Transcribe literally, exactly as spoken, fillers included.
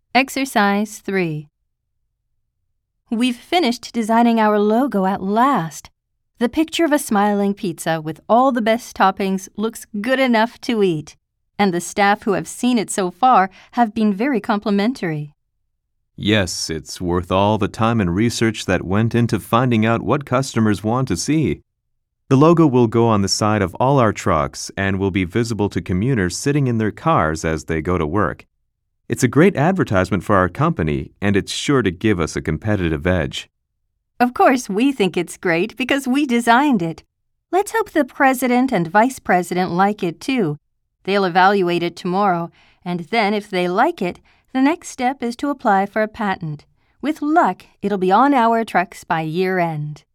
Exercise three. We've finished designing our logo at last. The picture of a smiling pizza with all the best toppings looks good enough to eat, and the staff who have seen it so far have been very complimentary. Yes, it's worth all the time and research that went into finding out what customers want to see. The logo will go on the side of all our trucks and will be visible to commuters sitting in their cars as they go to work. It's a great advertisement for our company, and it's sure to give us a competitive edge. Of course, we think it's great because we designed it. Let's hope the president and vice president like it too. They'll evaluate it tomorrow, and then if they like it, the next step is to apply for a patent. With luck, it'll be on our trucks by year end.